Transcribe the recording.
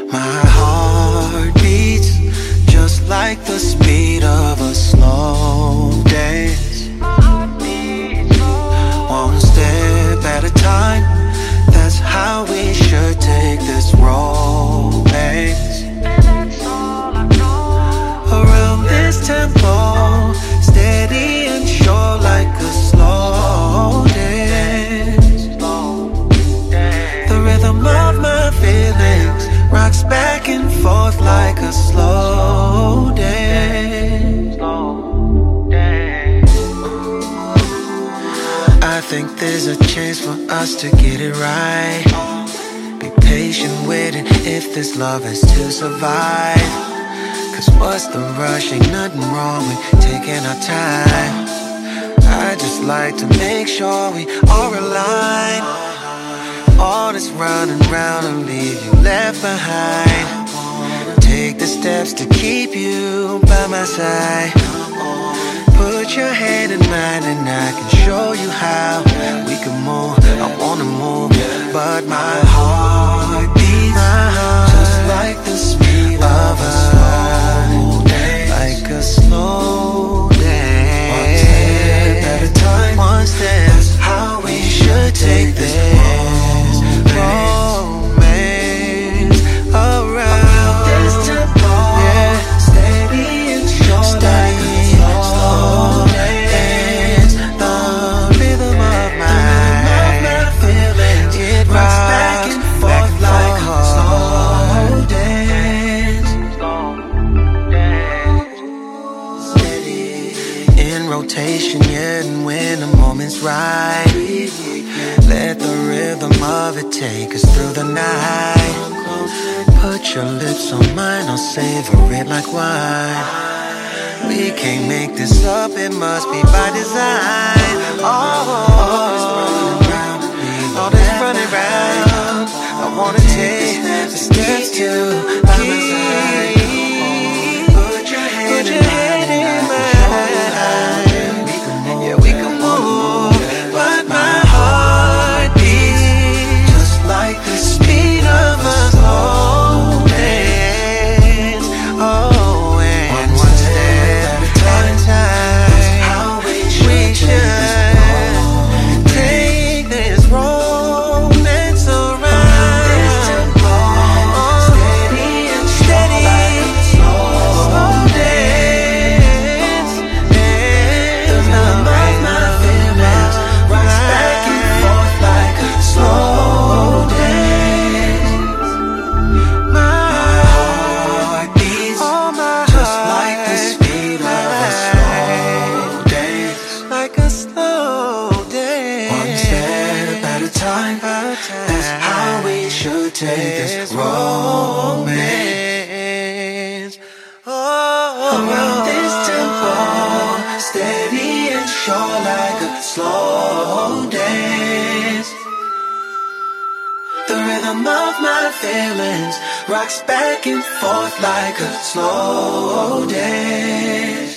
My heart beats just like the speed of a slow dance. One step at a time, that's how we should take this romance. Around this tempo, steady and sure like a slow dance. The rhythm of my feelings rocks back and forth like a slow dance. I think there's a chance for us to get it right. Be patient with it if this love is to survive. Cause what's the rush, ain't nothing wrong with taking our time. I just like to make sure we are aligned. All this running round and leave you left behind. Take the steps to keep you by my side. Put your hand in mine and I can show you how we can move. I wanna move, but my heart beats just like the speed of a slow dance. Like a slow dance. One step at a time, one step. That's how we should take this romance around this tempo. Yeah, steady and sure, steady like slow dance. The rhythm of my feelings, it rocks back and forth like a slow dance. Steady in rotation, yeah, and when the moment's right, let the rhythm of it take us through the night. Put your lips on mine, I'll savor it like wine. We can't make this up, it must be by design. All this running round, I wanna take the steps to keep. Put your hand in mine. Yeah, we can move, but my heart beats just like the speed of a slow dance. Oh, and one step at a time, that's how we should take this romance around this tempo. Steady and steady, slow dance. The rhythm of my feelings rocks back and forth like a slow dance. My heart beats just like the speed of a slow dance. Like a slow dance. One step at a time, that's how we should take this romance. Around this tempo, steady and sure like a slow dance. The rhythm of my feelings rocks back and forth like a slow dance.